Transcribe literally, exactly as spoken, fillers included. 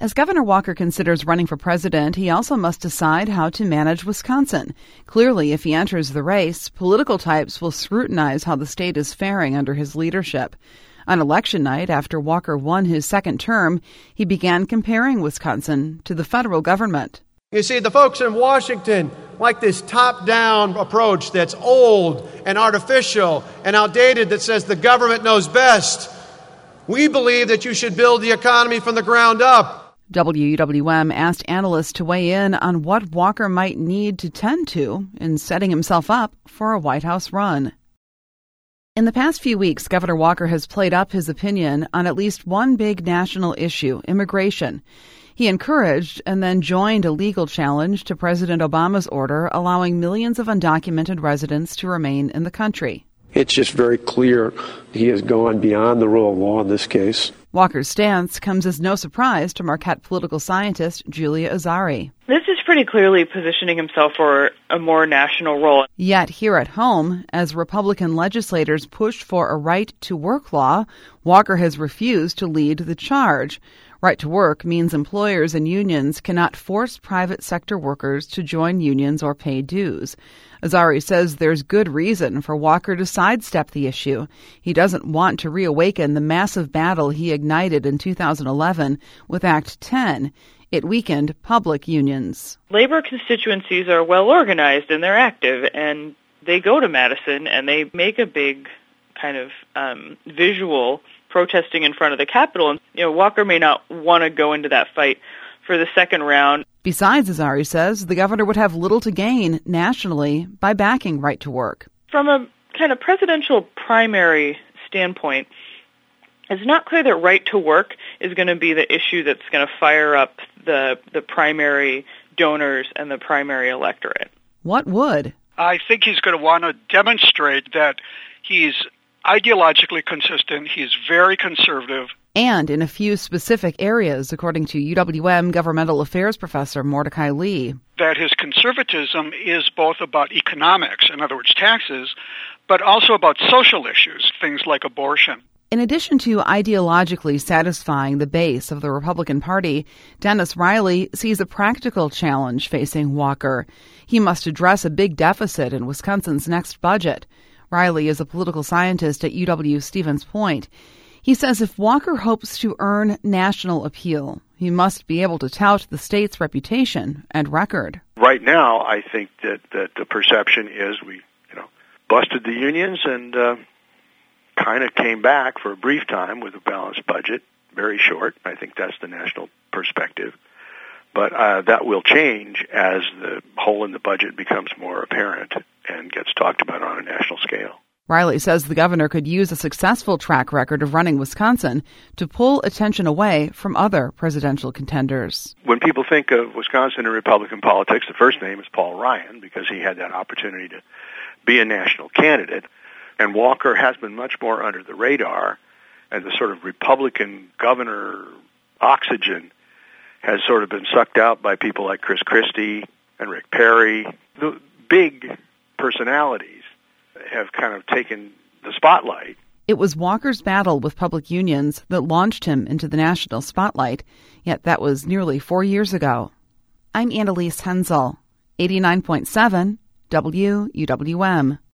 As Governor Walker considers running for president, he also must decide how to manage Wisconsin. Clearly, if he enters the race, political types will scrutinize how the state is faring under his leadership. On election night, after Walker won his second term, he began comparing Wisconsin to the federal government. You see, the folks in Washington like this top-down approach that's old and artificial and outdated that says the government knows best. We believe that you should build the economy from the ground up. W U W M asked analysts to weigh in on what Walker might need to tend to in setting himself up for a White House run. In the past few weeks, Governor Walker has played up his opinion on at least one big national issue, immigration. He encouraged and then joined a legal challenge to President Obama's order allowing millions of undocumented residents to remain in the country. It's just very clear he has gone beyond the rule of law in this case. Walker's stance comes as no surprise to Marquette political scientist Julia Azari. This is pretty clearly positioning himself for a more national role. Yet here at home, as Republican legislators push for a right-to-work law, Walker has refused to lead the charge. Right to work means employers and unions cannot force private sector workers to join unions or pay dues. Azari says there's good reason for Walker to sidestep the issue. He doesn't want to reawaken the massive battle he ignited in two thousand eleven with Act ten. It weakened public unions. Labor constituencies are well organized and they're active, and they go to Madison and they make a big kind of um, visual protesting in front of the Capitol. And, you know, Walker may not want to go into that fight for the second round. Besides, Azari says, the governor would have little to gain nationally by backing right to work. From a kind of presidential primary standpoint, it's not clear that right to work is going to be the issue that's going to fire up the the primary donors and the primary electorate. What would? I think he's going to want to demonstrate that he's ideologically consistent, he's very conservative. And in a few specific areas, according to U W M governmental affairs professor Mordecai Lee. That his conservatism is both about economics, in other words, taxes, but also about social issues, things like abortion. In addition to ideologically satisfying the base of the Republican Party, Dennis Riley sees a practical challenge facing Walker. He must address a big deficit in Wisconsin's next budget. Riley is a political scientist at U W Stevens Point. He says if Walker hopes to earn national appeal, he must be able to tout the state's reputation and record. Right now, I think that, that the perception is we, you know, busted the unions and uh, kind of came back for a brief time with a balanced budget, very short. I think that's the national perspective. But uh, that will change as the hole in the budget becomes more apparent and gets talked about on a national scale. Riley says the governor could use a successful track record of running Wisconsin to pull attention away from other presidential contenders. When people think of Wisconsin and Republican politics, the first name is Paul Ryan because he had that opportunity to be a national candidate. And Walker has been much more under the radar, and the sort of Republican governor oxygen has sort of been sucked out by people like Chris Christie and Rick Perry. The big personalities have kind of taken the spotlight. It was Walker's battle with public unions that launched him into the national spotlight, yet that was nearly four years ago. I'm Annalise Hensel, eighty-nine point seven W U W M.